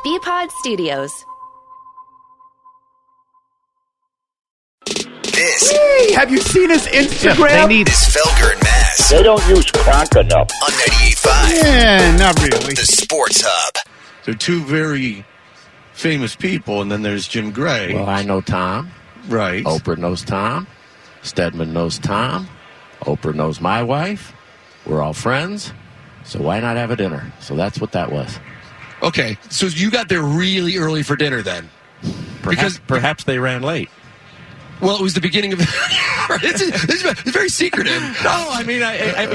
BPod Studios. Hey, have you seen his Instagram? This Felger and Mazz. They don't use crank enough. On 98.5. Yeah, not really. The Sports Hub. They're two very famous people, and then there's Jim Gray. Well, I know Tom. Right. Oprah knows Tom. Stedman knows Tom. Oprah knows my wife. We're all friends. So why not have a dinner? So that's what that was. Okay, so you got there really early for dinner then? Perhaps they ran late. Well, it was the beginning of. This is very secretive. No, I mean,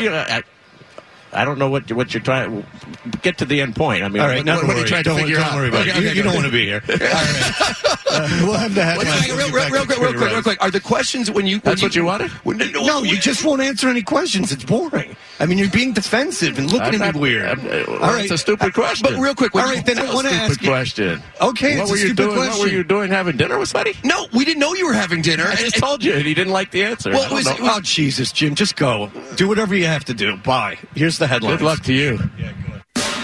I don't know what you're trying. Get to the end point. I mean, all right, what are you trying to figure out? Don't worry about it. You don't want to be here. All right. We'll have the headlines. Real quick. Are the questions when you? That's what you wanted? No, you just won't answer any questions. It's boring. I mean, you're being defensive and looking at me weird. All right, it's a stupid question. But real quick, all right, then I want to ask you. Question. Okay, what were you doing? What were you doing? Having dinner with somebody? No, we didn't know you were having dinner. I just told you, and he didn't like the answer. Well, oh, Jesus, Jim, just go. Do whatever you have to do. Bye. Here's the headlines. Good luck to you. Yeah, good.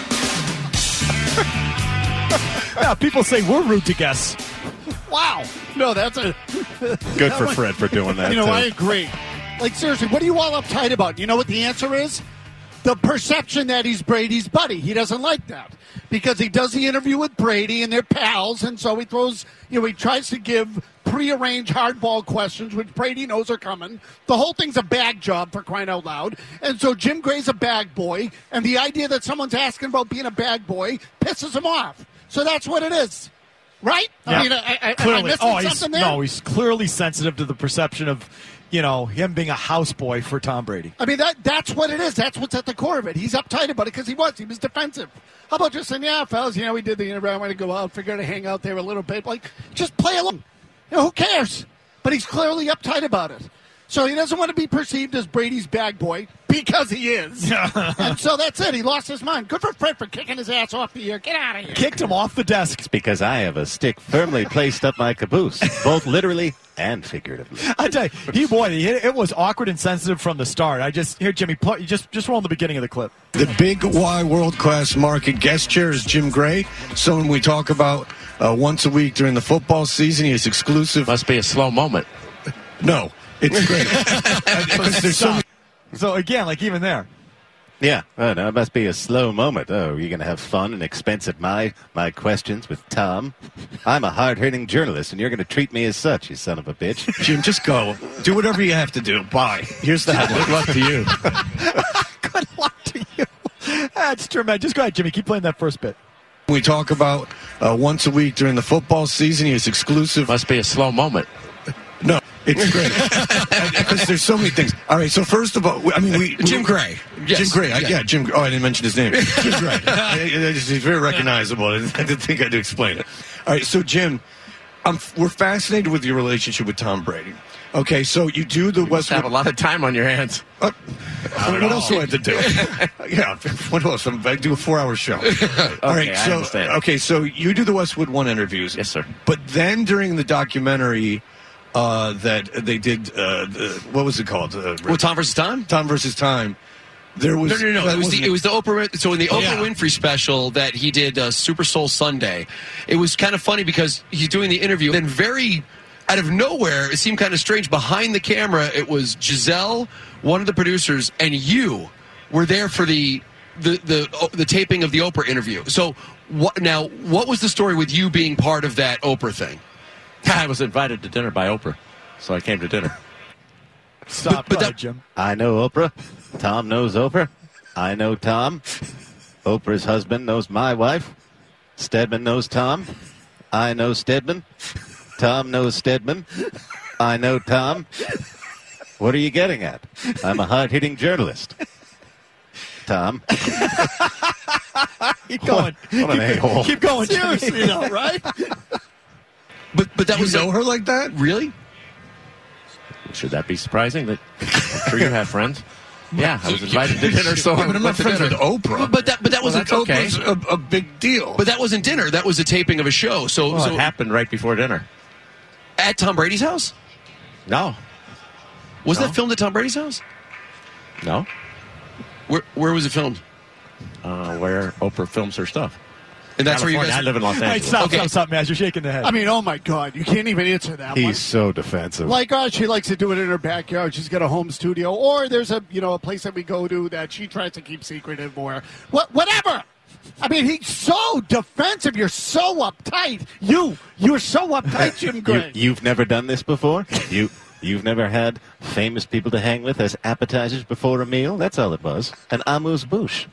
Yeah, people say we're rude to guests. Wow. No, that's a... Good for Fred for doing that, I agree. Like, seriously, what are you all uptight about? You know what the answer is? The perception that he's Brady's buddy. He doesn't like that because he does the interview with Brady and they're pals, and so he throws, he tries to give prearranged hardball questions, which Brady knows are coming. The whole thing's a bag job, for crying out loud. And so Jim Gray's a bag boy, and the idea that someone's asking about being a bag boy pisses him off. So that's what it is. Right? Yeah. I mean, clearly. am I missing something there? No, he's clearly sensitive to the perception of, him being a houseboy for Tom Brady. I mean, that's what it is. That's what's at the core of it. He's uptight about it because he was defensive. How about just saying, yeah, fellas, we did the interview. I want to go out, figure out to hang out there a little bit. Like, just play along. Who cares? But he's clearly uptight about it. So he doesn't want to be perceived as Brady's bag boy because he is. And so that's it. He lost his mind. Good for Fred for kicking his ass off the air. Get out of here. Kicked him off the desk. It's because I have a stick firmly placed up my caboose, both literally and figuratively. I tell you, it was awkward and sensitive from the start. Here, Jimmy, just roll in the beginning of the clip. The Big Y world-class market guest chair is Jim Gray, someone we talk about once a week during the football so is exclusive. Must be a slow moment. No. It's great. Because there's so again, like even there. Yeah, no, it must be a slow moment. Oh, you're going to have fun and expense at my questions with Tom. I'm a hard-hitting journalist, and you're going to treat me as such, you son of a bitch. Jim, just go. Do whatever you have to do. Bye. Here's the headline. Good luck to you. Good luck to you. That's tremendous. Just go ahead, Jimmy. Keep playing that first bit. We talk about once a week during the football season is exclusive. Must be a slow moment. No. It's great because there's so many things. All right, so first of all, Jim Gray. Yes. Jim Gray. Jim. Oh, I didn't mention his name. Jim Gray. He's very recognizable. I didn't think I had to explain it. All right, so Jim, we're fascinated with your relationship with Tom Brady. Okay, so you do the Westwood. Have a lot of time on your hands. What else do I have to do? Yeah, what else? I do a 4-hour show. All right, I understand. Okay, so you do the Westwood One interviews. Yes, sir. But then during the documentary. That they did, what was it called? Tom versus Time? Tom versus Time. There was no. It was the Oprah. So in the Oprah Winfrey special that he did, Super Soul Sunday, it was kind of funny because he's doing the interview. Then very out of nowhere, it seemed kind of strange. Behind the camera, it was Giselle, one of the producers, and you were there for the taping of the Oprah interview. So what was the story with you being part of that Oprah thing? I was invited to dinner by Oprah, so I came to dinner. Stop, Jim. I know Oprah. Tom knows Oprah. I know Tom. Oprah's husband knows my wife. Stedman knows Tom. I know Stedman. Tom knows Stedman. I know Tom. What are you getting at? I'm a hard-hitting journalist. Tom. Keep going. What an a-hole. Keep going. Seriously, though, right? But that was know her like that? Really? Should that be surprising? I'm sure you have friends. Yeah, I was invited to dinner, so but I'm not friends with Oprah. But that wasn't okay. Oprah's a big deal. But that wasn't dinner. That was a taping of a show. So it happened right before dinner. At Tom Brady's house? No. Was that filmed at Tom Brady's house? No. Where was it filmed? Where Oprah films her stuff. And that's where you California. guys I live in Los Hey, Angeles. stop, Maz. You're shaking the head. I mean, oh my God, you can't even answer that one. He's so defensive. Like, she likes to do it in her backyard. She's got a home studio, or there's a place that we go to that she tries to keep secretive, or whatever. I mean, he's so defensive. You're so uptight. You're so uptight, Jim Gray. You've never done this before? You've never had famous people to hang with as appetizers before a meal? That's all it was. An amuse-bouche.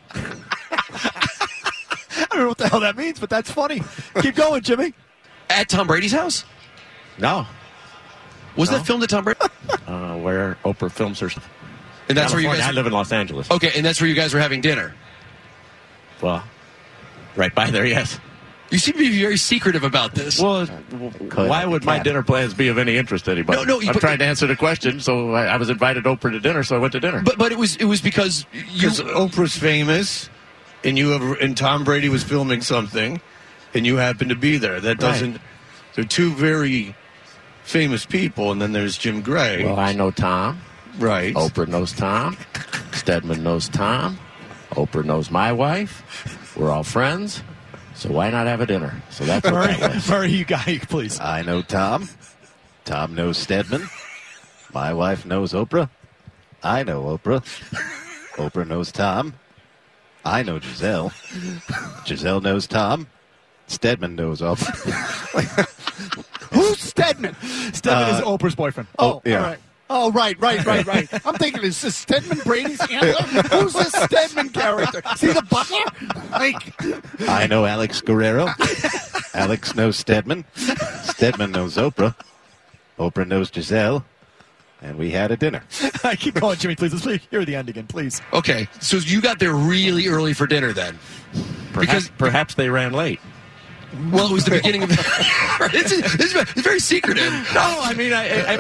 I don't know what the hell that means, but that's funny. Keep going, Jimmy. at Tom Brady's house? No. Was that filmed at Tom Brady? Where Oprah films her. And that's where you California. guys. I live in Los Angeles. Okay, and that's where you guys were having dinner. Well, right by there, yes. You seem to be very secretive about this. Well, why would my dinner plans be of any interest to anybody? No, I'm trying to answer the question, so I was invited Oprah to dinner, so I went to dinner. But it was because Oprah's famous, and Tom Brady was filming something, and you happened to be there. That doesn't. Right. They're two very famous people, and then there's Jim Gray. Well, I know Tom. Right. Oprah knows Tom. Stedman knows Tom. Oprah knows my wife. We're all friends. So why not have a dinner? So that's what that was. Murray, you guy, please. I know Tom. Tom knows Stedman. My wife knows Oprah. I know Oprah. Oprah knows Tom. I know Giselle. Giselle knows Tom. Stedman knows Oprah. Who's Stedman? Stedman is Oprah's boyfriend. Oh, yeah. all right. Oh, right. I'm thinking, is this Stedman Brady's handler? Who's this Stedman character? Is he the butler? I know Alex Guerrero. Alex knows Stedman. Stedman knows Oprah. Oprah knows Giselle. And we had a dinner. I keep going, Jimmy, please. Let's hear the end again, please. Okay, so you got there really early for dinner then? Perhaps they ran late. Well, it was the beginning of it's very secretive. No, I mean,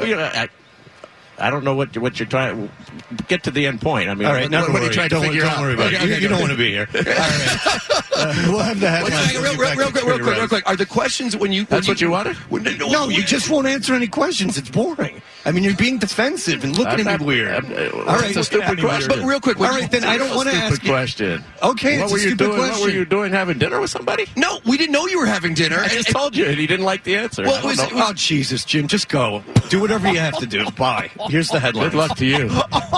I don't know what you're trying to get to the end point. I mean, all right, what are you trying to figure out? Don't worry about it. You don't want to be here. All right. We'll have the headlines. Real quick. Are the questions when you... That's what you wanted? No, you just won't answer any questions. It's boring. I mean, you're being defensive and looking at me weird. All right, it's a stupid question. But real quick... All right, then I don't want to ask you. Question. Okay, what were you doing? Question. What were you doing? Having dinner with somebody? No, we didn't know you were having dinner. I just told you, and he didn't like the answer. Well, Oh, Jesus, Jim, just go. Do whatever you have to do. Bye. Here's the headline. Good luck to you.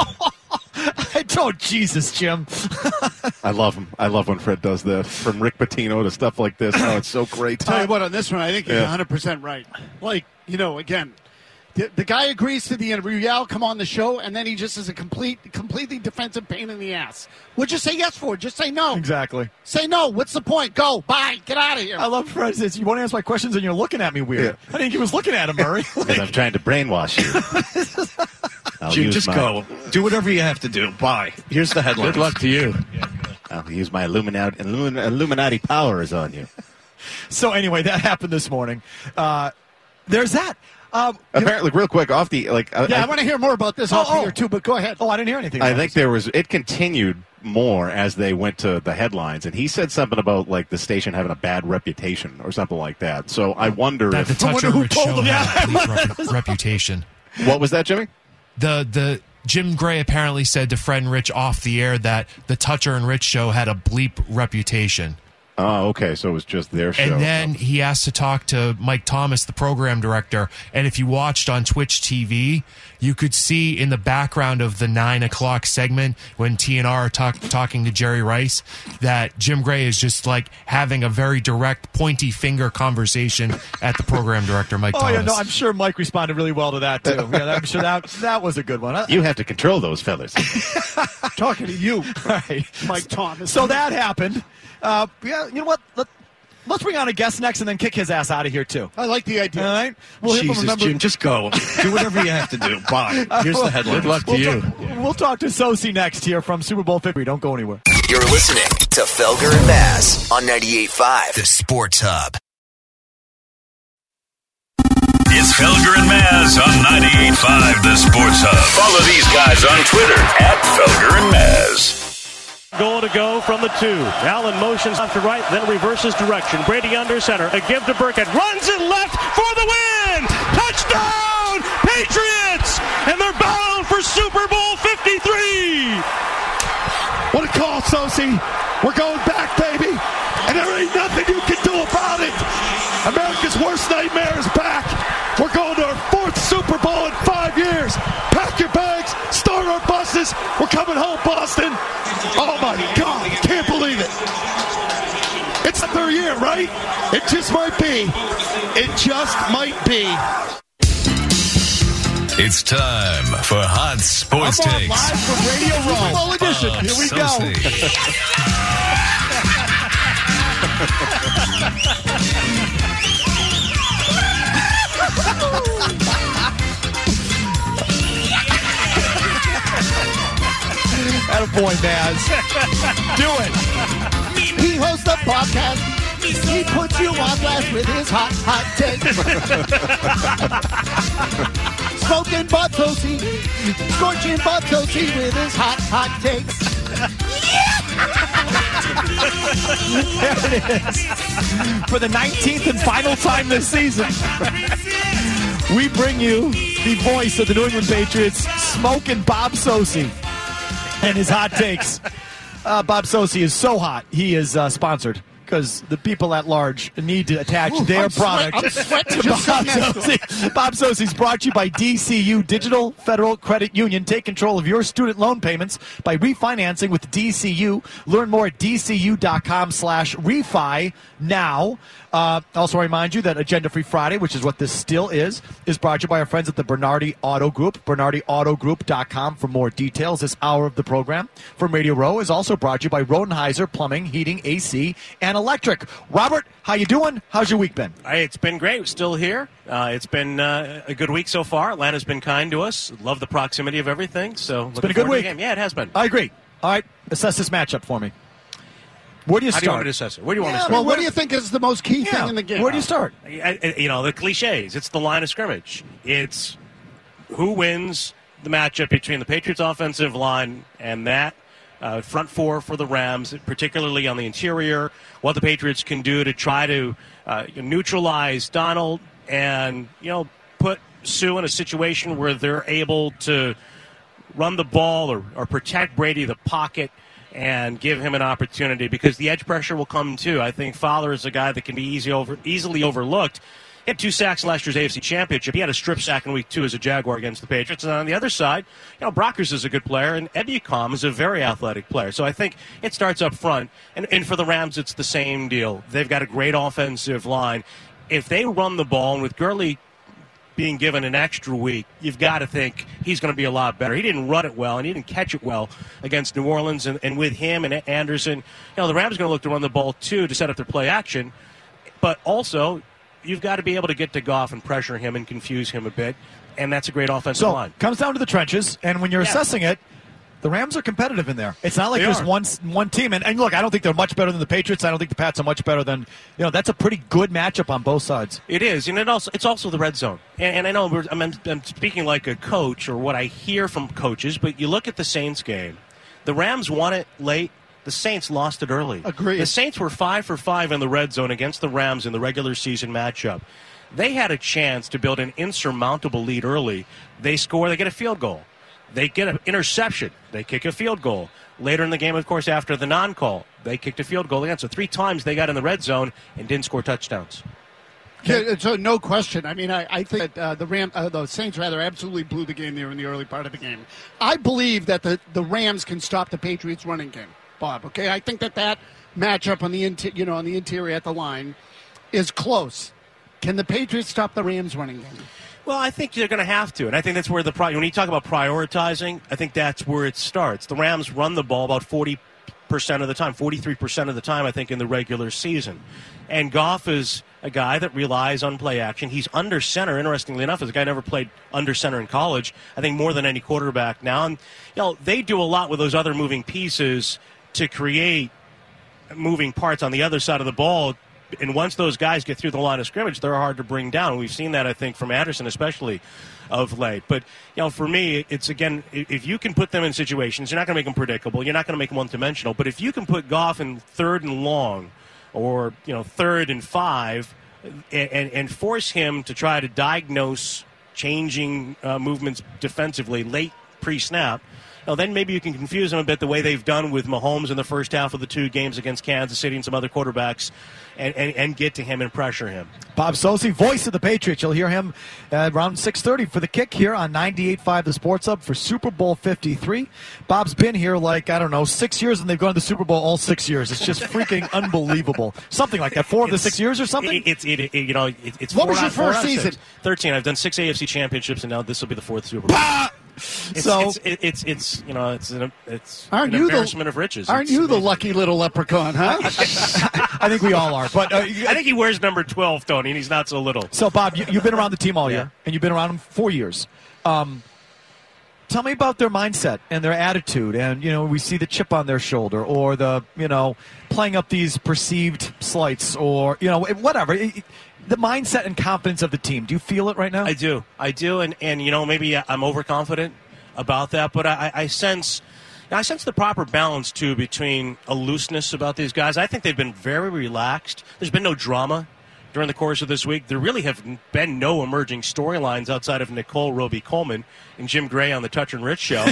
I told Jesus, Jim. I love him. I love when Fred does this. From Rick Pitino to stuff like this. Oh, it's so great. Tell you what, on this one, I think he's 100% right. Like, again, the guy agrees to the interview. Yeah, I'll come on the show, and then he just is a completely defensive pain in the ass. What'd you say yes for? Just say no. Exactly. Say no. What's the point? Go. Bye. Get out of here. I love Fred says, you want to answer my questions, and you're looking at me weird. Yeah. I think he was looking at him, Murray. Because I'm trying to brainwash you. Jim, just go. Do whatever you have to do. Bye. Here's the headline. Good luck to you. I'll use my Illuminati powers on you. So anyway, that happened this morning. There's that. Apparently, real quick, off the I want to hear more about this off here too. But go ahead. Oh, I didn't hear anything. I think it continued more as they went to the headlines, and he said something about like the station having a bad reputation or something like that. So I wonder that if the Toucher and Rich show had a bleak reputation. What was that, Jimmy? The Jim Gray apparently said to Fred and Rich off the air that the Toucher and Rich show had a bleep reputation. Oh, okay. So it was just their show. And then he asked to talk to Mike Thomas, the program director. And if you watched on Twitch TV, you could see in the background of the 9 o'clock segment when TNR are talking to Jerry Rice that Jim Gray is just like having a very direct, pointy finger conversation at the program director, Mike Thomas. Oh, yeah, no, I'm sure Mike responded really well to that, too. Yeah, I'm sure that was a good one. You have to control those fellas. Talking to you, right, Mike Thomas. So that happened. Yeah, you know what? Let's bring on a guest next and then kick his ass out of here, too. I like the idea. All right? We'll Jesus, Jim, just go. Do whatever you have to do. Bye. Here's the headline. Good luck to you. We'll talk to Sosi next here from Super Bowl 50. Don't go anywhere. You're listening to Felger and Bass on 98.5, the Sports Hub. It's Felger and Maz on 98.5, the Sports Hub. Follow these guys on Twitter @Felger and Maz. Goal to go from the 2. Allen motions left to right, then reverses direction. Brady under center. A give to Burkett. Runs it left for the win! Touchdown! Patriots! And they're bound for Super Bowl 53! What a call, Sosi. We're going back, baby. And there ain't nothing you America's worst nightmare is back. We're going to our 4th Super Bowl in 5 years. Pack your bags, start our buses. We're coming home, Boston. Oh my God, can't believe it. It's their year, right? It just might be. It just might be. It's time for Hot Sports Takes. Live from Radio Row. Full edition. Here we go. Attaboy, Baz. Do it. He hosts a podcast. He puts you on blast with his hot takes. Smoking Bartosi, scorching Bartosi with his hot takes. There it is. For the 19th and final time this season, we bring you the voice of the New England Patriots, Smoking Bob Socci, and his hot takes. Bob Socci is so hot, he is sponsored. Because the people at large need to attach their product to Bob Socci. Bob Socci is brought to you by DCU, Digital Federal Credit Union. Take control of your student loan payments by refinancing with DCU. Learn more at dcu.com/refi now. Also remind you that Agenda Free Friday, which is what this still is brought to you by our friends at the Bernardi Auto Group, BernardiAutoGroup.com for more details. This hour of the program from Radio Row is also brought to you by Rodenheiser Plumbing, Heating, AC, and Electric. Robert, how you doing? How's your week been? It's been great. We're still here. It's been a good week so far. Atlanta's been kind to us. Love the proximity of everything. So it's been a good week. Yeah, it has been. I agree. All right, assess this matchup for me. Where do you start? How do you want me to assess it? Where do you want me to start? Well, what do you think is the most key thing in the game? Where do you start? The cliches. It's the line of scrimmage. It's who wins the matchup between the Patriots' offensive line and that front four for the Rams, particularly on the interior, what the Patriots can do to try to neutralize Donald and, put Sue in a situation where they're able to run the ball or protect Brady the pocket and give him an opportunity, because the edge pressure will come too. I think Fowler is a guy that can be easily overlooked. He had 2 sacks last year's AFC Championship. He had a strip sack in week 2 as a Jaguar against the Patriots. And on the other side, Brockers is a good player, and Ebukam is a very athletic player. So I think it starts up front. And for the Rams, it's the same deal. They've got a great offensive line. If they run the ball, and with Gurley being given an extra week, you've got to think he's going to be a lot better. He didn't run it well, and he didn't catch it well against New Orleans. And with him and Anderson, the Rams are going to look to run the ball, too, to set up their play action. But also, you've got to be able to get to Goff and pressure him and confuse him a bit, and that's a great offensive line. So, comes down to the trenches, and when you're assessing it, the Rams are competitive in there. It's not like there's one team. And look, I don't think they're much better than the Patriots. I don't think the Pats are much better than, that's a pretty good matchup on both sides. It is, and it's also the red zone. And I know I'm speaking like a coach or what I hear from coaches, but you look at the Saints game. The Rams won it late. The Saints lost it early. Agreed. The Saints were 5 for 5 in the red zone against the Rams in the regular season matchup. They had a chance to build an insurmountable lead early. They score, they get a field goal. They get an interception. They kick a field goal. Later in the game, of course, after the non-call, they kicked a field goal again. So 3 times they got in the red zone and didn't score touchdowns. Yeah, so no question. I mean, I think that the Saints absolutely blew the game there in the early part of the game. I believe that the Rams can stop the Patriots' running game, Bob. Okay, I think that matchup on the interior at the line is close. Can the Patriots stop the Rams' running game? Well, I think they're going to have to, and I think that's where when you talk about prioritizing, I think that's where it starts. The Rams run the ball about 40% of the time, 43% of the time, I think, in the regular season. And Goff is a guy that relies on play action. He's under center, interestingly enough, as a guy who never played under center in college, I think more than any quarterback now. And, they do a lot with those other moving pieces to create moving parts on the other side of the ball. And once those guys get through the line of scrimmage, they're hard to bring down. We've seen that, I think, from Anderson especially of late. But, for me, it's, again, if you can put them in situations, you're not going to make them predictable. You're not going to make them one-dimensional. But if you can put Goff in 3rd and long or, 3rd and 5 and force him to try to diagnose changing movements defensively late pre-snap, then maybe you can confuse them a bit the way they've done with Mahomes in the first half of the 2 games against Kansas City and some other quarterbacks and get to him and pressure him. Bob Socci, voice of the Patriots. You'll hear him around 6:30 for the kick here on 98.5 The Sports Hub for Super Bowl 53. Bob's been here 6 years, and they've gone to the Super Bowl all 6 years. It's just freaking unbelievable. Something like that. 4 of the 6 years or something? It's what was your first season? 13. I've done 6 AFC championships, and now this will be the 4th Super Bowl. It's an embarrassment of riches. Aren't you the lucky little leprechaun, huh? I think we all are. But I think he wears number 12, Tony, and he's not so little. So, Bob, you've been around the team all year, and you've been around them 4 years. Tell me about their mindset and their attitude, and we see the chip on their shoulder, or the playing up these perceived slights, or whatever. The mindset and confidence of the team. Do you feel it right now? I do, and maybe I'm overconfident about that, but I sense the proper balance too between a looseness about these guys. I think they've been very relaxed. There's been no drama during the course of this week. There really have been no emerging storylines outside of Nicole Roby-Coleman and Jim Gray on the Touch and Rich show.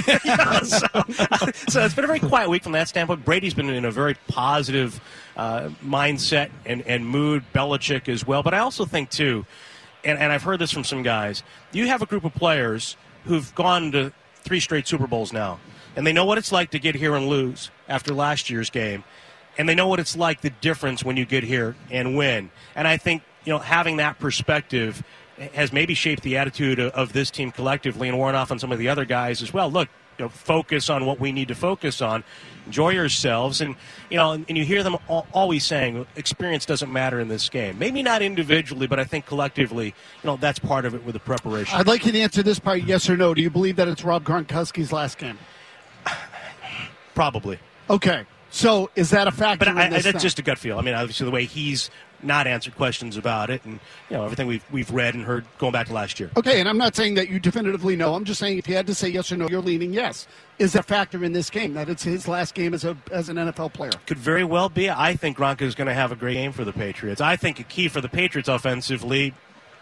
So it's been a very quiet week from that standpoint. Brady's been in a very positive mindset and mood. Belichick as well. But I also think, too, and I've heard this from some guys, you have a group of players who've gone to 3 straight Super Bowls now, and they know what it's like to get here and lose after last year's game. And they know what it's like, the difference when you get here and win. And I think, having that perspective has maybe shaped the attitude of this team collectively and worn off on some of the other guys as well. Look, focus on what we need to focus on. Enjoy yourselves. And, and you hear them always saying experience doesn't matter in this game. Maybe not individually, but I think collectively, that's part of it with the preparation. I'd like you to answer this part, yes or no. Do you believe that it's Rob Gronkowski's last game? Probably. Okay. So is that a factor? But that's just a gut feel. I mean, obviously the way he's not answered questions about it, and everything we've read and heard going back to last year. Okay, and I'm not saying that you definitively know. I'm just saying if you had to say yes or no, you're leaning yes. Is that a factor in this game that it's his last game as an NFL player? Could very well be. I think Gronk is going to have a great game for the Patriots. I think a key for the Patriots offensively,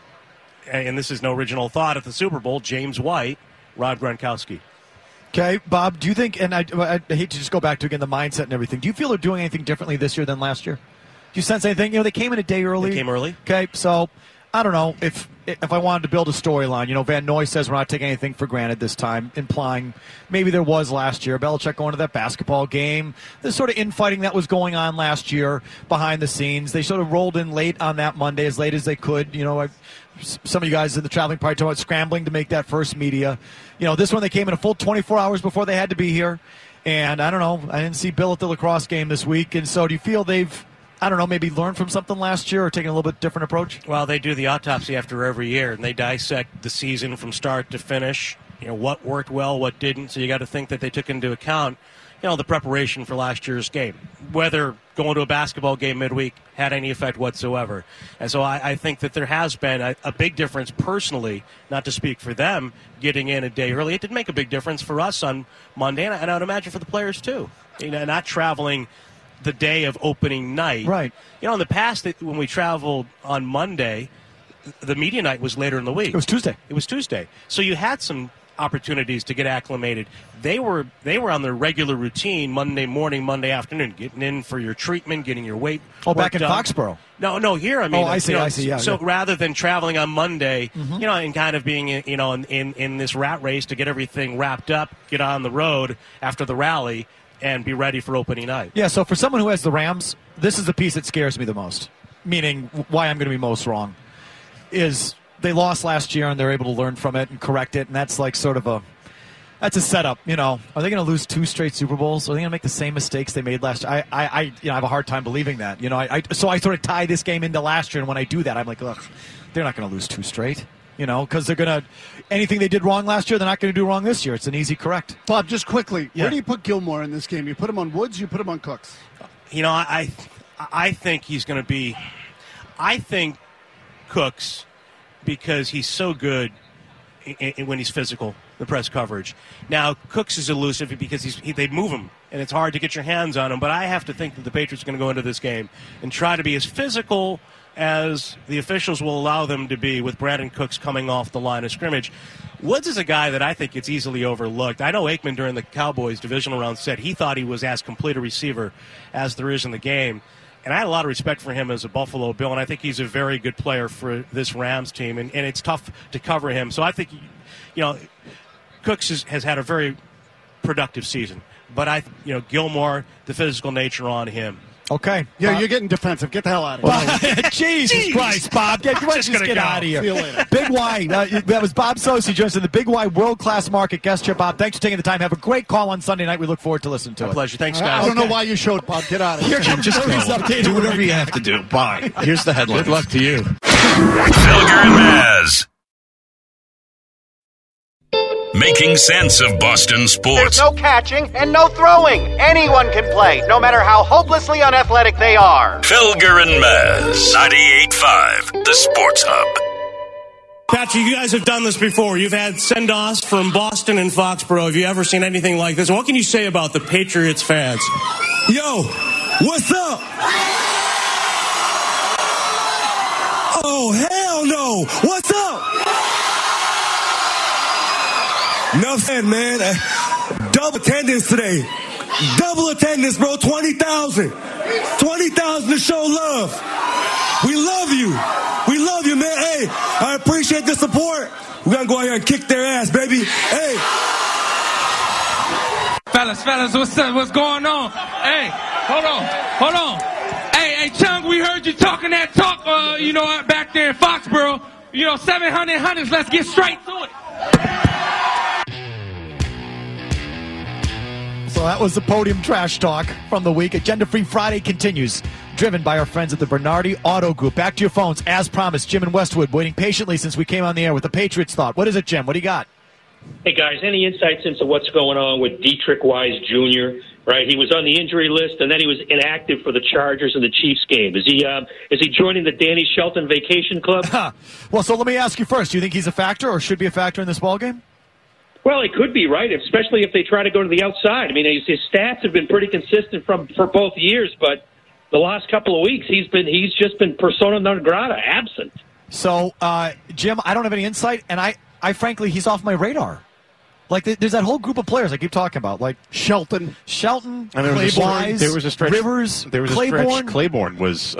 and this is no original thought at the Super Bowl, James White, Rob Gronkowski. Okay, Bob, do you think, and I hate to just go back to, again, the mindset and everything, do you feel they're doing anything differently this year than last year? Do you sense anything? They came in a day early. They came early. Okay, so I don't know if I wanted to build a storyline. Van Noy says we're not taking anything for granted this time, implying maybe there was last year. Belichick going to that basketball game. The sort of infighting that was going on last year behind the scenes. They sort of rolled in late on that Monday, as late as they could. Some of you guys in the traveling party talking about scrambling to make that first media. This one they came in a full 24 hours before they had to be here. And I don't know, I didn't see Bill at the lacrosse game this week. And so do you feel they've, maybe learned from something last year or taken a little bit different approach? Well, they do the autopsy after every year, and they dissect the season from start to finish. What worked well, what didn't. So you got to think that they took into account, the preparation for last year's game, whether going to a basketball game midweek had any effect whatsoever. And so I think that there has been a big difference personally, not to speak for them, getting in a day early. It did make a big difference for us on Monday, and I would imagine for the players too. Not traveling the day of opening night. Right. In the past, when we traveled on Monday, the media night was later in the week. It was Tuesday. So you had some opportunities to get acclimated. They were on their regular routine Monday morning, Monday afternoon, getting in for your treatment, getting your weight. Back in Foxborough. No, here. I mean, I see. Yeah. So rather than traveling on Monday, and kind of being, in this rat race to get everything wrapped up, get on the road after the rally, and be ready for opening night. Yeah. So for someone who has the Rams, this is the piece that scares me the most. Meaning, why I'm going to be most wrong is they lost last year and they're able to learn from it and correct it, and that's like sort of that's a setup. Are they going to lose 2 straight Super Bowls? Are they going to make the same mistakes they made last year? I have a hard time believing that. So I sort of tie this game into last year, and when I do that, I'm like, ugh, they're not going to lose 2 straight. Because they're going to anything they did wrong last year, they're not going to do wrong this year. It's an easy correct. Bob, just quickly, where do you put Gilmore in this game? You put him on Woods, you put him on Cooks. I think he's going to be. I think Cooks, because he's so good when he's physical, the press coverage. Now, Cooks is elusive because they move him, and it's hard to get your hands on him. But I have to think that the Patriots are going to go into this game and try to be as physical as the officials will allow them to be with Brandon Cooks coming off the line of scrimmage. Woods is a guy that I think gets easily overlooked. I know Aikman during the Cowboys divisional round said he thought he was as complete a receiver as there is in the game. And I had a lot of respect for him as a Buffalo Bill, and I think he's a very good player for this Rams team, and it's tough to cover him. So I think, Cooks has had a very productive season. But Gilmore, the physical nature on him. Okay. Yeah, you're getting defensive. Get the hell out of here. Jesus Christ, Bob. Why don't you just get out of here? See you later. Big Y. That was Bob Sosi joins us in the Big Y World-Class Market guest chair. Bob, thanks for taking the time. Have a great call on Sunday night. We look forward to listening to it. My pleasure. Thanks, guys. I don't know why you showed Bob. Get out of here. Just go. Do whatever you have to do. Bye. Here's the headline. Good luck to you. Felger and Maz. Making sense of Boston sports. There's no catching and no throwing. Anyone can play, no matter how hopelessly unathletic they are. Felger and Maz, 98.5, the Sports Hub. Patrick, you guys have done this before. You've had send-offs from Boston and Foxborough. Have you ever seen anything like this? What can you say about the Patriots fans? Yo, what's up? Oh, hell no. What's up? Enough said, man. Double attendance today. Double attendance, bro. 20,000. 20,000 to show love. We love you. We love you, man. Hey, I appreciate the support. We're going to go out here and kick their ass, baby. Hey. Fellas, what's up? What's going on? Hey, hold on. Hey, Chung, we heard you talking that talk, back there in Foxborough. 700 hunters. Let's get straight to it. So that was the podium trash talk from the week. Agenda Free Friday continues, driven by our friends at the Bernardi Auto Group. Back to your phones. As promised, Jim in Westwood waiting patiently since we came on the air with the Patriots thought. What is it, Jim? What do you got? Hey, guys, any insights into what's going on with Dietrich Wise Jr., right? He was on the injury list, and then he was inactive for the Chargers and the Chiefs game. Is he joining the Danny Shelton Vacation Club? Well, so let me ask you first. Do you think he's a factor or should be a factor in this ballgame? Well, it could be, right? Especially if they try to go to the outside. I mean, his stats have been pretty consistent for both years, but the last couple of weeks he's just been persona non grata, absent. So, Jim, I don't have any insight, and I frankly, he's off my radar. Like, there's that whole group of players I keep talking about, like Shelton, Claiborne, there was a stretch. Rivers, there was Claiborne. A stretch. Claiborne was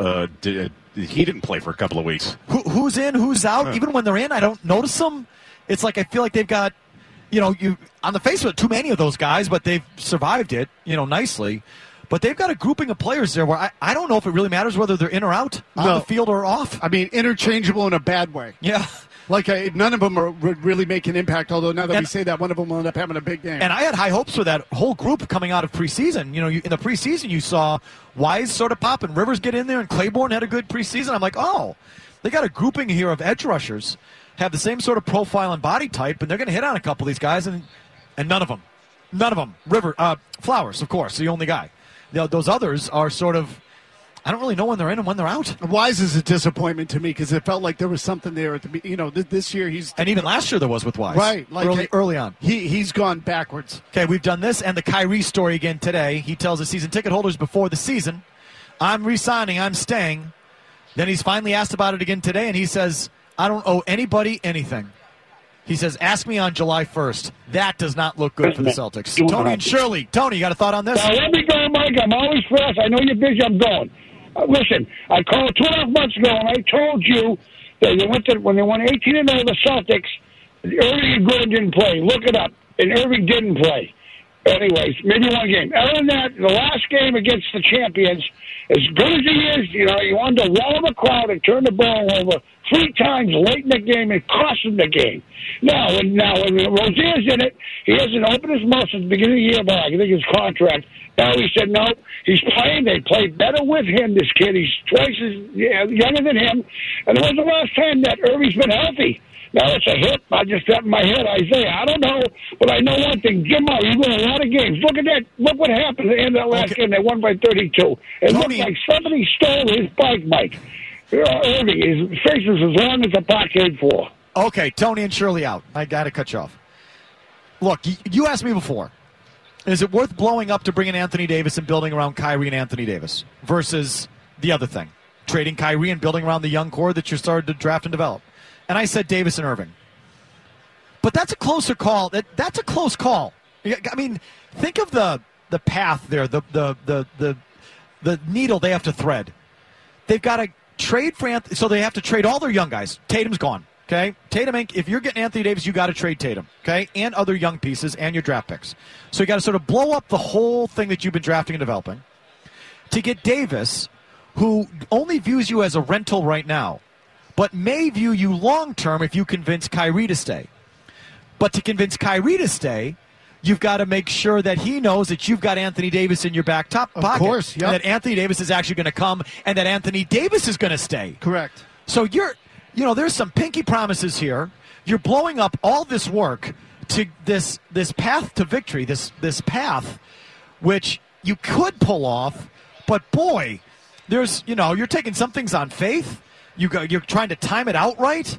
he didn't play for a couple of weeks. Who's in? Who's out? Even when they're in, I don't notice them. It's like I feel like they've got. You on the face of it, too many of those guys, but they've survived it, nicely. But they've got a grouping of players there where I don't know if it really matters whether they're in or out on the field or off. I mean, interchangeable in a bad way. Yeah. Like, none of them would really make an impact, although now that we say that, one of them will end up having a big game. And I had high hopes for that whole group coming out of preseason. In the preseason, you saw Wise sort of pop and Rivers get in there, and Claiborne had a good preseason. I'm like, oh, they got a grouping here of edge rushers, have the same sort of profile and body type, and they're going to hit on a couple of these guys, and none of them. Flowers, of course, the only guy. Those others are sort of, I don't really know when they're in and when they're out. Wise is a disappointment to me because it felt like there was something there at the this year he's and even last year there was with Wise, right? Like early on, he's gone backwards. Okay, we've done this and the Kyrie story again today. He tells the season ticket holders before the season, "I'm re-signing, I'm staying." Then he's finally asked about it again today, and he says, "I don't owe anybody anything." He says, "Ask me on July 1st." That does not look good for the Celtics. Tony and Shirley. Tony, you got a thought on this? Let me go, Mike. I'm always fast. I know you're busy. I'm going. Listen, I called 2.5 months ago, and I told you that when they won 18-0, the Celtics, Irving and Gordon didn't play. Look it up. And Irving didn't play. Anyways, maybe one game. Other than that, the last game against the champions, as good as he is, he wanted to wall the crowd and turn the ball over 3 times late in the game and cost him the game. Now when Rozier's in it, he hasn't opened his mouth since the beginning of the year about, I think, his contract. Now he said, no, he's playing. They played better with him, this kid. He's twice as younger than him. And it was the last time that Irving's been healthy. Now, it's a hit. I just got in my head, Isaiah. I don't know, but I know one thing. Jim Murray, you won a lot of games. Look at that. Look what happened at the end of that last game. They won by 32. It looked like somebody stole his bike, Mike. Irving, his face is as long as a parquet floor. Okay, Tony and Shirley out. I got to cut you off. Look, you asked me before, is it worth blowing up to bring in Anthony Davis and building around Kyrie and Anthony Davis versus the other thing? trading Kyrie and building around the young core that you're starting to draft and develop. And I said Davis and Irving. But that's a closer call. That's a close call. I mean, think of the path there, the needle they have to thread. They've got to trade for Anthony, so they have to trade all their young guys. Tatum's gone. Okay, Tatum. If you're getting Anthony Davis, you got to trade Tatum. Okay, and other young pieces and your draft picks. So you got to sort of blow up the whole thing that you've been drafting and developing to get Davis, who only views you as a rental right now, but may view you long term if you convince Kyrie to stay. But to convince Kyrie to stay, you've got to make sure that he knows that you've got Anthony Davis in your back pocket. Of course, and that Anthony Davis is actually going to come, and that Anthony Davis is going to stay. Correct. So there's some pinky promises here. You're blowing up all this work to this path to victory, this path which you could pull off, but boy, there's you're taking some things on faith. You're trying to time it out right.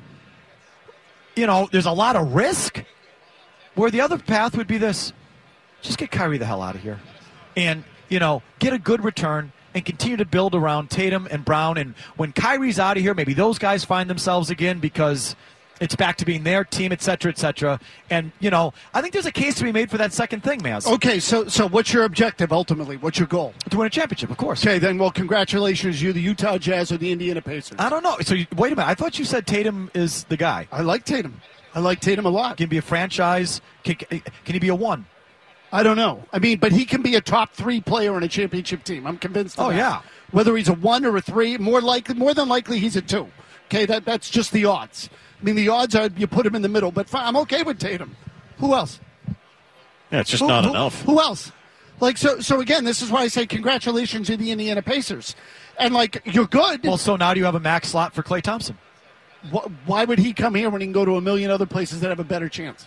There's a lot of risk. Where the other path would be this: just get Kyrie the hell out of here, and get a good return. And continue to build around Tatum and Brown. And when Kyrie's out of here, maybe those guys find themselves again because it's back to being their team, et cetera, et cetera. And, I think there's a case to be made for that second thing, Maz. Okay, so what's your objective ultimately? What's your goal? To win a championship, of course. Okay, then, well, congratulations. You, the Utah Jazz or the Indiana Pacers? I don't know. So, wait a minute. I thought you said Tatum is the guy. I like Tatum. I like Tatum a lot. Can he be a franchise? Can he be a one? I don't know. I mean, but he can be a top 3 player on a championship team. I'm convinced of that. Yeah. Whether he's a 1 or a 3, more than likely he's a 2. Okay, that's just the odds. I mean, the odds are you put him in the middle, but I'm okay with Tatum. Who else? Yeah, it's just not enough. Who else? So again, this is why I say congratulations to the Indiana Pacers. And, you're good. Well, so now do you have a max slot for Klay Thompson? Why would he come here when he can go to a million other places that have a better chance?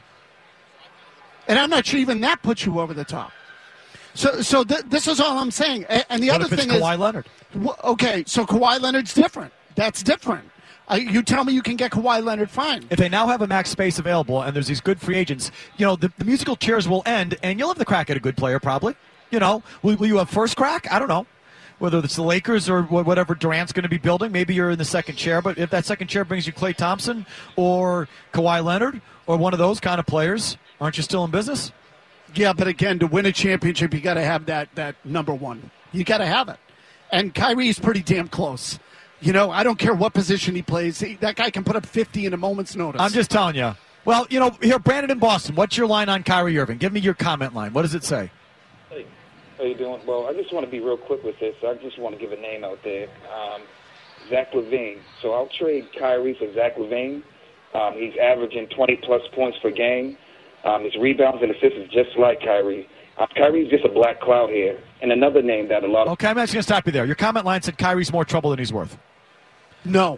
And I'm not sure even that puts you over the top. So this is all I'm saying. And the what other if it's thing Kawhi Leonard? Okay, so Kawhi Leonard's different. That's different. You tell me you can get Kawhi Leonard, fine. If they now have a max space available and there's these good free agents, the musical chairs will end and you'll have the crack at a good player probably. Will you have first crack? I don't know. Whether it's the Lakers or whatever Durant's going to be building, maybe you're in the second chair. But if that second chair brings you Klay Thompson or Kawhi Leonard or one of those kind of players, aren't you still in business? Yeah, but again, to win a championship, you got to have that number one. You got to have it. And Kyrie's pretty damn close. I don't care what position he plays. That guy can put up 50 in a moment's notice. I'm just telling you. Well, here, Brandon in Boston, what's your line on Kyrie Irving? Give me your comment line. What does it say? Hey, how you doing? Well, I just want to be real quick with this. I just want to give a name out there. Zach LaVine. So I'll trade Kyrie for Zach LaVine. He's averaging 20-plus points per game. His rebounds and assists is just like Kyrie. Kyrie's just a black cloud here. And another name that a lot of... Okay, I'm actually going to stop you there. Your comment line said Kyrie's more trouble than he's worth. No.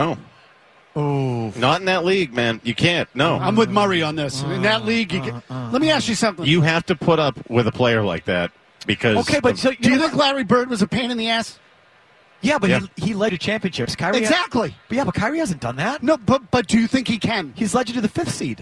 Oh. Not in that league, man. You can't. No. I'm with Murray on this. In that league, let me ask you something. You have to put up with a player like that because... Okay, but do you think Larry Bird was a pain in the ass? Yeah, but he led to championships. Kyrie exactly. But Kyrie hasn't done that. No, but do you think he can? He's led you to the 5th seed.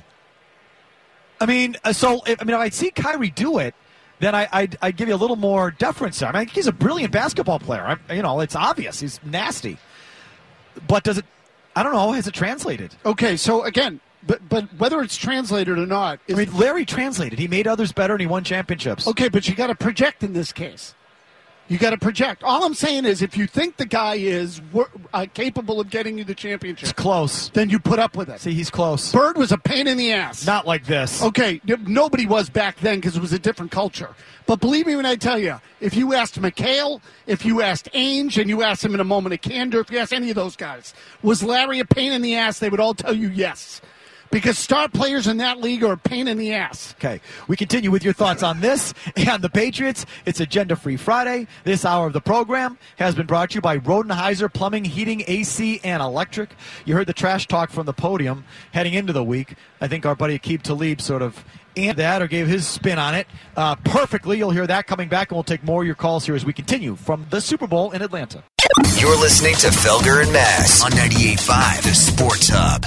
I mean, if I see Kyrie do it, then I'd give you a little more deference there. I mean, he's a brilliant basketball player. It's obvious. He's nasty. But does it, I don't know, has it translated? Okay, so again, but whether it's translated or not. Larry translated. He made others better and he won championships. Okay, but you got to project in this case. You got to project. All I'm saying is if you think the guy is capable of getting you the championship. It's close. Then you put up with it. See, he's close. Bird was a pain in the ass. Not like this. Okay, nobody was back then because it was a different culture. But believe me when I tell you, if you asked McHale, if you asked Ainge, and you asked him in a moment of candor, if you asked any of those guys, was Larry a pain in the ass, they would all tell you yes. Because star players in that league are a pain in the ass. Okay, we continue with your thoughts on this and the Patriots. It's Agenda Free Friday. This hour of the program has been brought to you by Rodenheiser Plumbing, Heating, AC, and Electric. You heard the trash talk from the podium heading into the week. I think our buddy Aqib Talib sort of answered that or gave his spin on it perfectly. You'll hear that coming back, and we'll take more of your calls here as we continue from the Super Bowl in Atlanta. You're listening to Felger and Mazz on 98.5, the Sports Hub.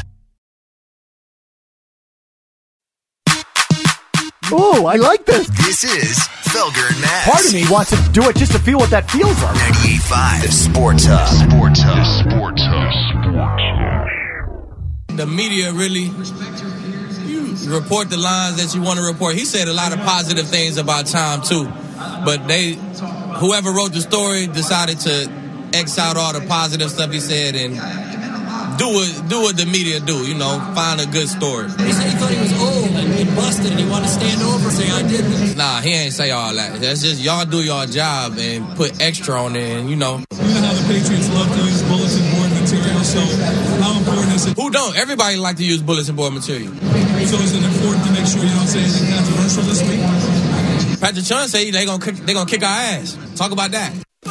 Oh, I like this. This is Felger and Mazz. Part of me wants to do it just to feel what that feels like. 98.5 The Sports Hub. The media really report the lines that you want to report. He said a lot of positive things about Tom too, but whoever wrote the story decided to X out all the positive stuff he said and do what the media do, find a good story. He said he thought he was old and busted and he wanted to stand over and say, I did this. Nah, he ain't say all that. That's just y'all do your job and put extra on it and, You know how the Patriots love to use bulletin board material, so how important is it? Who don't? Everybody like to use bulletin board material. So is it important to make sure you don't say anything controversial this week? Patrick Chung say they gonna kick our ass. Talk about that.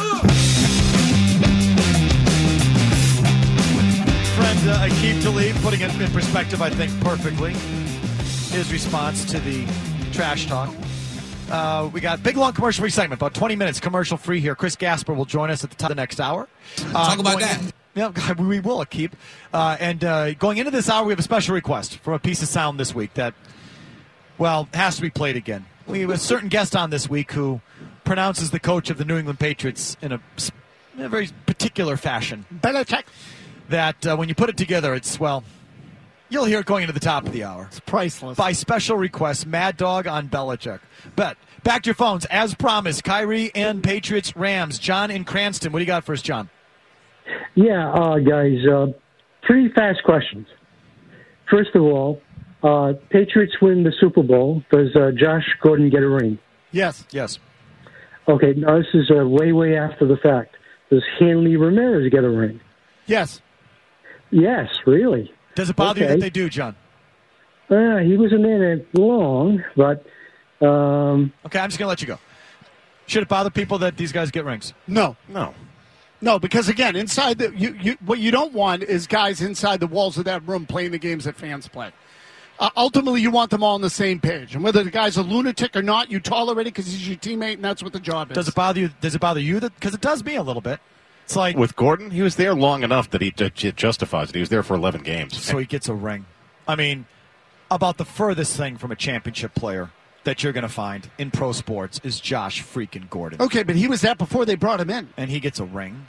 Friend Aqib Talib putting it in perspective, I think, perfectly. His response to the trash talk. We got big, long commercial-free segment, about 20 minutes commercial-free here. Chris Gasper will join us at the top of the next hour. Talk about that. Yeah, we will, Aqib. And going into this hour, we have a special request from a piece of sound this week that, has to be played again. We have a certain guest on this week who pronounces the coach of the New England Patriots in a very particular fashion. Belichick. That when you put it together, it's, you'll hear it going into the top of the hour. It's priceless. By special request, Mad Dog on Belichick. But back to your phones. As promised, Kyrie and Patriots Rams. John in Cranston. What do you got for us, John? Yeah, guys, 3 fast questions. First of all, Patriots win the Super Bowl. Does Josh Gordon get a ring? Yes. Okay, now this is way, way after the fact. Does Hanley Ramirez get a ring? Yes. Yes, really. Does it bother you that they do, John? He wasn't in it long, but... Okay, I'm just going to let you go. Should it bother people that these guys get rings? No, because again, inside what you don't want is guys inside the walls of that room playing the games that fans play. Ultimately, you want them all on the same page, and whether the guy's a lunatic or not, you tolerate it because he's your teammate, and that's what the job is. Does it bother you? Because it does me a little bit. It's like with Gordon, he was there long enough that it justifies it. He was there for 11 games, so he gets a ring. I mean, about the furthest thing from a championship player that you're going to find in pro sports is Josh freaking Gordon. Okay, but he was that before they brought him in. And he gets a ring.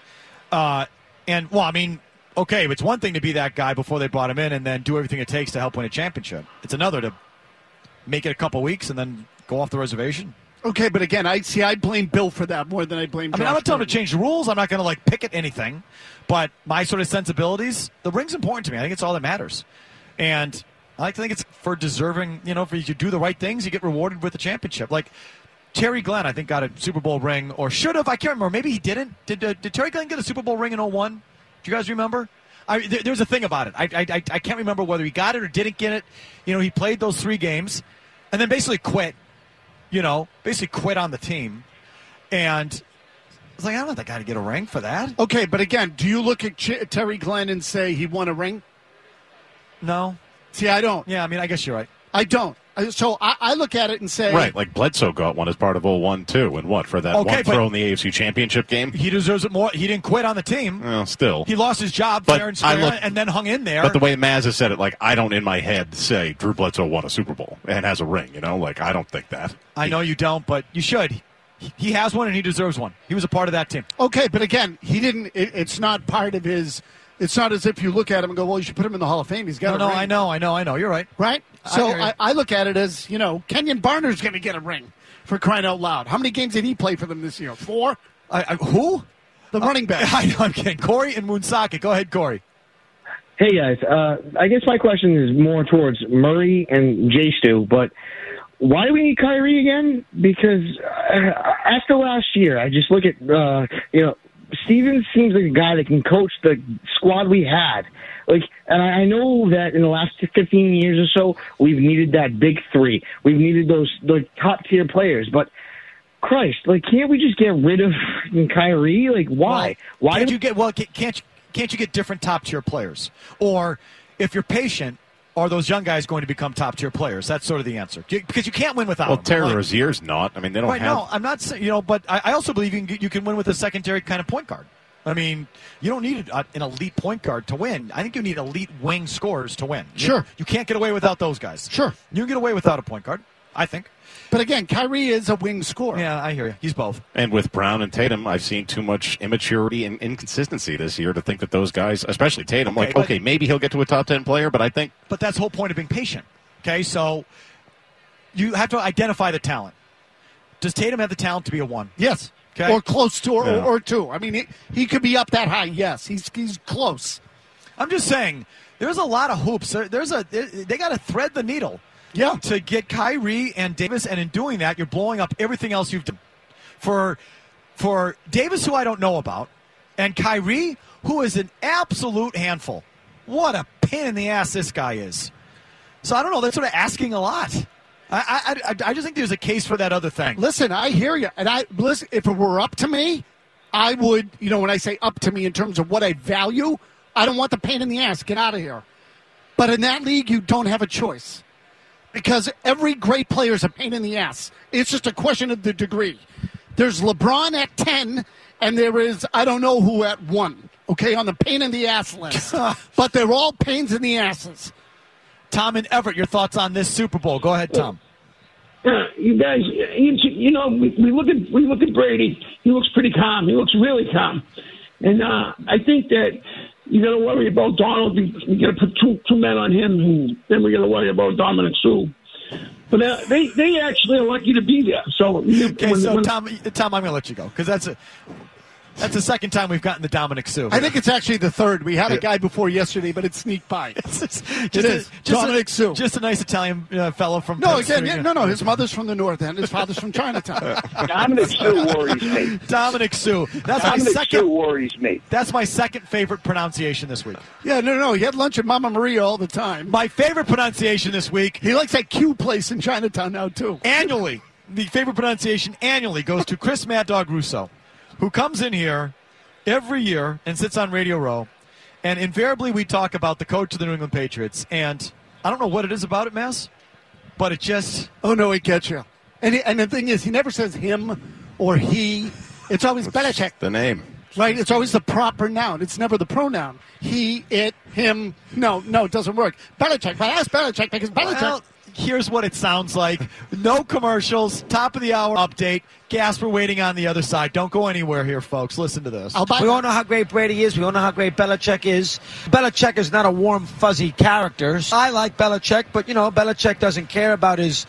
Okay, it's one thing to be that guy before they brought him in and then do everything it takes to help win a championship. It's another to make it a couple weeks and then go off the reservation. Okay, but again, I blame Bill for that more than I blame Josh. I'm not telling him to change the rules. I'm not going to, pick at anything. But my sort of sensibilities, the ring's important to me. I think it's all that matters. And I like to think it's for deserving, for you to do the right things, you get rewarded with a championship. Like Terry Glenn, I think, got a Super Bowl ring, or should have. I can't remember. Maybe he didn't. Did Terry Glenn get a Super Bowl ring in 2001? Do you guys remember? There's a thing about it. I can't remember whether he got it or didn't get it. He played those 3 games and then basically quit. Quit on the team. And it's like, I don't want that guy to get a ring for that. Okay, but again, do you look at Terry Glenn and say he won a ring? No. See, I don't. Yeah, I guess you're right. I don't. So I look at it and say... Right, like Bledsoe got one as part of 2001, too. And what, for that one throw in the AFC Championship game? He deserves it more. He didn't quit on the team. Well, still. He lost his job fair and square and then hung in there. But the way Maz has said it, I don't in my head say Drew Bledsoe won a Super Bowl and has a ring, I don't think that. I know you don't, but you should. He has one and he deserves one. He was a part of that team. Okay, but again, he didn't... It's not part of his... It's not as if you look at him and go, well, you should put him in the Hall of Fame. He's got a ring. I know. You're right. Right? So I look at it as, Kenyon Barner's going to get a ring for crying out loud. How many games did he play for them this year? 4? Who? The running back. I know, I'm kidding. Corey and Woonsocket. Go ahead, Corey. Hey, guys. I guess my question is more towards Murray and J-Stu, but why do we need Kyrie again? Because after last year, I just look at, Stevens seems like a guy that can coach the squad we had. And I know that in the last 15 years or so, we've needed that big 3. We've needed those top-tier players. But, Christ, can't we just get rid of Kyrie? Why? Can't you get different top-tier players? Or, if you're patient, are those young guys going to become top-tier players? That's sort of the answer. Because you can't win without them. Well, Terry Rozier's not. They don't have... No, I'm not saying, but I also believe you can win with a secondary kind of point guard. You don't need an elite point guard to win. I think you need elite wing scorers to win. Sure. You can't get away without those guys. Sure. You can get away without a point guard. I think. But again, Kyrie is a wing scorer. Yeah, I hear you. He's both. And with Brown and Tatum, I've seen too much immaturity and inconsistency this year to think that those guys, especially Tatum, maybe he'll get to a top 10 player, but I think. But that's the whole point of being patient. Okay, so you have to identify the talent. Does Tatum have the talent to be a 1? Yes. Okay. Or close to, or 2. I mean, he could be up that high. Yes, he's close. I'm just saying, there's a lot of hoops. They got to thread the needle. Yeah. To get Kyrie and Davis, and in doing that, you're blowing up everything else you've done. For Davis, who I don't know about, and Kyrie, who is an absolute handful. What a pain in the ass this guy is. So I don't know. That's sort of asking a lot. I just think there's a case for that other thing. Listen, I hear you. And listen, if it were up to me, I would, when I say up to me in terms of what I value, I don't want the pain in the ass. Get out of here. But in that league, you don't have a choice. Because every great player is a pain in the ass. It's just a question of the degree. There's LeBron at 10, and there is I don't know who at 1, okay, on the pain in the ass list. But they're all pains in the asses. Tom and Everett, your thoughts on this Super Bowl. Go ahead, Tom. You guys, we look at Brady. He looks pretty calm. He looks really calm. And I think that you got to worry about Donald. You got to put two men on him, and then we got to worry about Dominic Sue. But they actually are lucky to be there. So Tom, I'm going to let you go because that's the second time we've gotten the Dominic Sue. I think it's actually the third. We had a guy before yesterday, but it sneaked by. Dominic Sue. Just a nice Italian fellow from No, his mother's from the North End. His father's from Chinatown. Dominic Sue worries me. Dominic Sue. Sue worries me. That's my second favorite pronunciation this week. Yeah, no. He had lunch at Mama Maria all the time. My favorite pronunciation this week. He likes that Q place in Chinatown now, too. Annually. The favorite pronunciation annually goes to Chris Mad Dog Russo, who comes in here every year and sits on Radio Row, and invariably we talk about the coach of the New England Patriots, and I don't know what it is about it, Mass, but it just... Oh, no, he gets you. And the thing is, he never says him or he. It's always Belichick. The name. Right? It's always the proper noun. It's never the pronoun. He, it, him. No, it doesn't work. Belichick. But I asked Belichick because Belichick... Well, here's what it sounds like. No commercials. Top of the hour update. Gasper waiting on the other side. Don't go anywhere here, folks. Listen to this. We all know how great Brady is. We all know how great Belichick is. Belichick is not a warm, fuzzy character. I like Belichick, but, Belichick doesn't care about his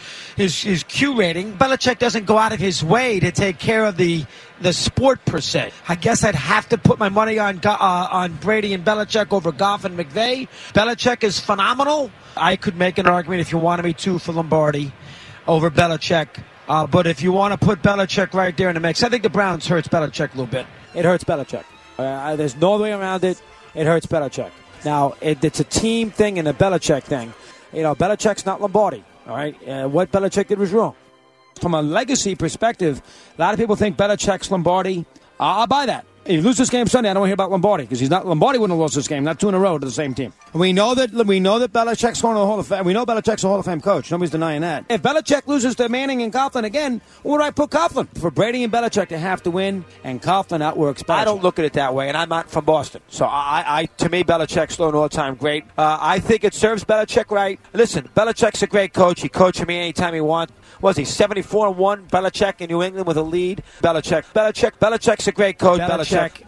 Q rating. Belichick doesn't go out of his way to take care of the sport, per se. I guess I'd have to put my money on Brady and Belichick over Goff and McVay. Belichick is phenomenal. I could make an argument, if you wanted me to, for Lombardi over Belichick. But if you want to put Belichick right there in the mix, I think the Browns hurts Belichick a little bit. It hurts Belichick. There's no way around it. It hurts Belichick. Now, it's a team thing and a Belichick thing. Belichick's not Lombardi, all right? What Belichick did was wrong. From a legacy perspective, a lot of people think Belichick's Lombardi. I'll buy that. If you lose this game Sunday, I don't want to hear about Lombardi because Lombardi wouldn't have lost this game, not 2 in a row to the same team. We know that Belichick's going to the Hall of Fame. We know Belichick's a Hall of Fame coach. Nobody's denying that. If Belichick loses to Manning and Coughlin again, where do I put Coughlin? For Brady and Belichick to have to win, and Coughlin outworks Belichick. I don't look at it that way, and I'm not from Boston. So to me, Belichick's still an all-time great. I think it serves Belichick right. Listen, Belichick's a great coach. He coaches me anytime he wants. Was he 74-1? Belichick in New England with a lead. Belichick's a great coach. Belichick.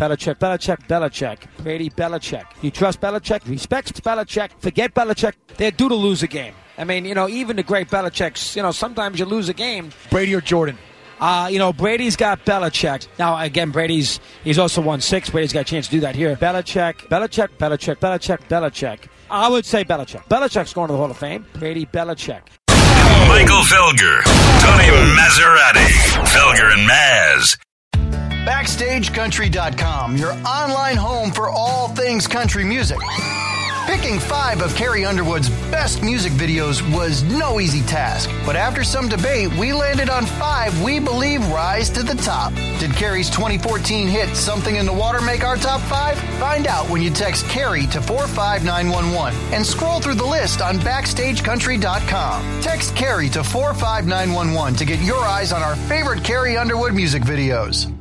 Brady, Belichick. You trust Belichick? Respect Belichick. Forget Belichick. They're due to lose a game. I mean, even the great Belichick's, sometimes you lose a game. Brady or Jordan? Brady's got Belichick. Now, again, he's also won 6. Brady's got a chance to do that here. Belichick. I would say Belichick. Belichick's going to the Hall of Fame. Brady, Belichick. Michael Felger, Tony Maserati, Felger and Maz. BackstageCountry.com, your online home for all things country music. Picking 5 of Carrie Underwood's best music videos was no easy task, but after some debate, we landed on 5 we believe rise to the top. Did Carrie's 2014 hit Something in the Water make our top 5? Find out when you text Carrie to 45911 and scroll through the list on BackstageCountry.com. Text Carrie to 45911 to get your eyes on our favorite Carrie Underwood music videos.